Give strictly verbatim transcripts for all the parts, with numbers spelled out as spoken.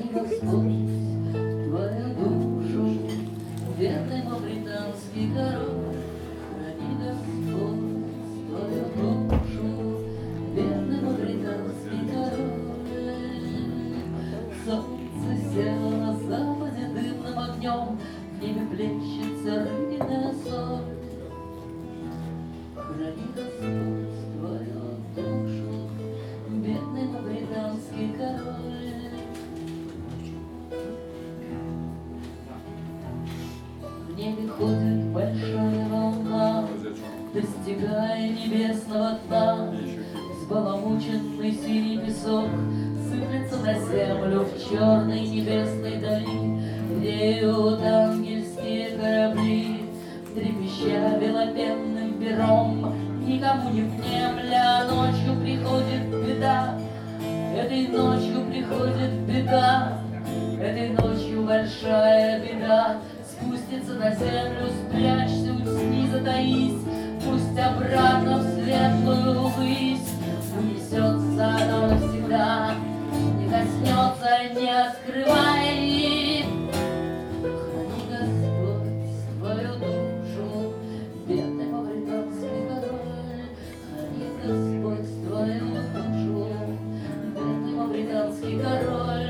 Господь твою душу, бедный мавританский король. Храни Господь твою душу, бедный мавританский король. Солнце село на западе дымным огнем, в небе плещется рыбья соль. Храни Господь твою душу, бедный мавританский король. В небе ходит большая волна, достигая небесного дна. Взбаламученный синий песок сыплется на землю в черной небесной дали, где идут ангельские корабли, трепеща белопенным пером, никому не внемля. Ночью приходит беда, этой ночью приходит беда, этой ночью большая беда. Спустится на землю, спрячься, усни, затаись, пусть обратно в светлую высь унесется оно навсегда, не коснется, не открывая их. Храни Господь твою душу, бедный мавританский король. Храни Господь твою душу, бедный мавританский король.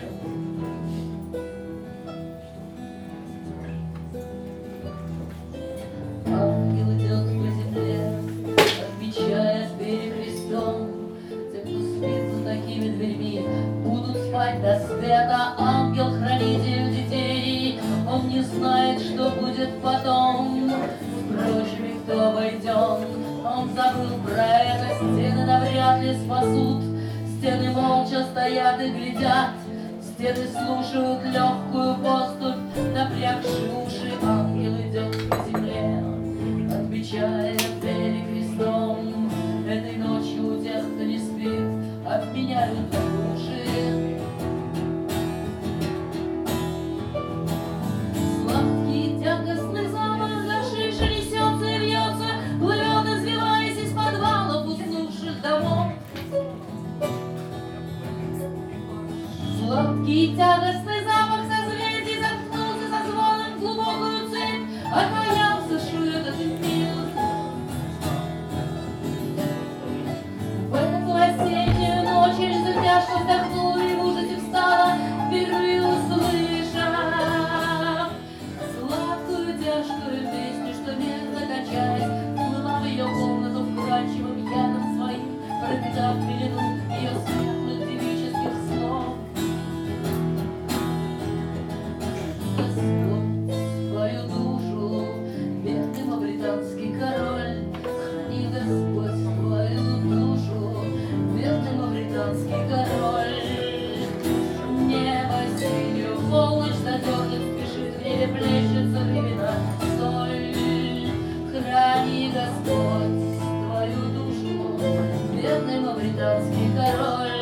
Ангел идет по земле, отмечая перекрестом. Те, кто спит за такими дверьми, будут спать до света. Ангел-хранитель детей, он не знает, что будет потом. С прочими, кто обойден, он забыл про это. Стены навряд ли спасут, стены молча стоят и глядят. Стены слушают легкую поступь, напрягши уши. Ангел идет по земле, отмечая перекрестом. Этой ночью у тех, кто не спит, обменяют души. Сладкий тягостный запах зашедший несется и вьется, плывет, извиваясь из подвалов уснувших домов. Сладкий тягостный запах созвездий заткнулся со звоном в глубокую цепь, отмаялся, шует этот мир. В эту осеннюю ночь Эльза тяжко вздохнула и в ужасе встала, впервые услыша сладкую тяжкую песню, что медленно качаясь плыла в ее комнату вкрадчивым ядом своим, пропитав пелену ее светлых девических снов. Господь твою душу, бедный мавританский король. Храни Господь твою душу, бедный мавританский король. Небо синюю полночь задернет, спешит, в небе плещется времена соль. Храни Господь твою душу, бедный мавританский король.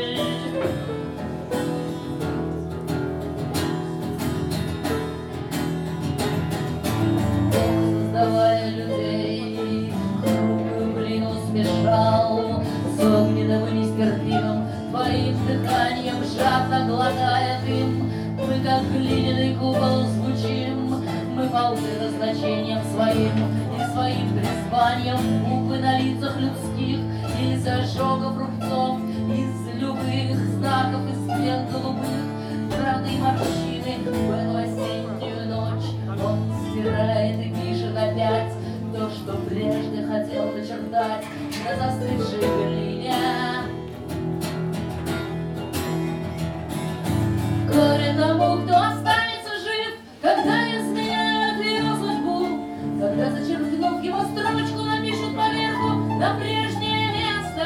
Создавая людей, хрупкую глину смешал с огненным и нестерпимым твоим дыханием, жадно глотая дым. Мы, как глиняный купол, звучим, мы полны назначением своим и своим призванием. Буквы на лицах людских, из ожогов рубцов, из любых знаков, из стен голубых, правды и морщины. В эту осеннюю ночь он стирает и пишет опять то, что прежде хотел начертать на застывшей глине. Горе тому, кто останется жив, когда изменяют ее судьбу, когда, зачеркнув его строчку, напишут поверху на прежнее место.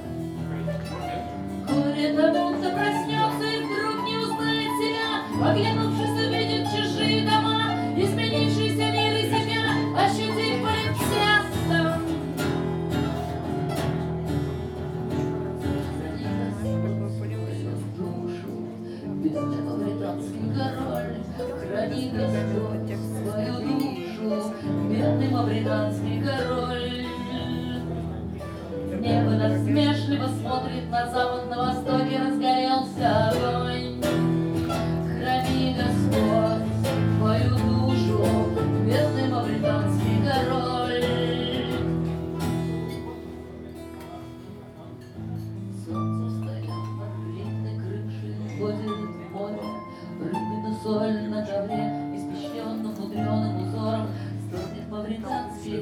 Горе тому, кто проснется и вдруг не узнает себя, оглянувшись, увидит чужие дома, изменившийся мир и себя, ощутив полимпсестом. Бедный мавританский король, храни Господь свою душу, бедный мавританский король. Небо насмешливо смотрит на запад, на востоке разгорелся огонь.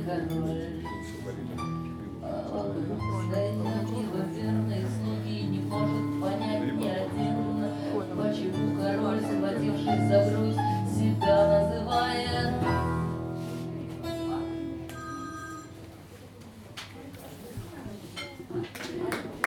король.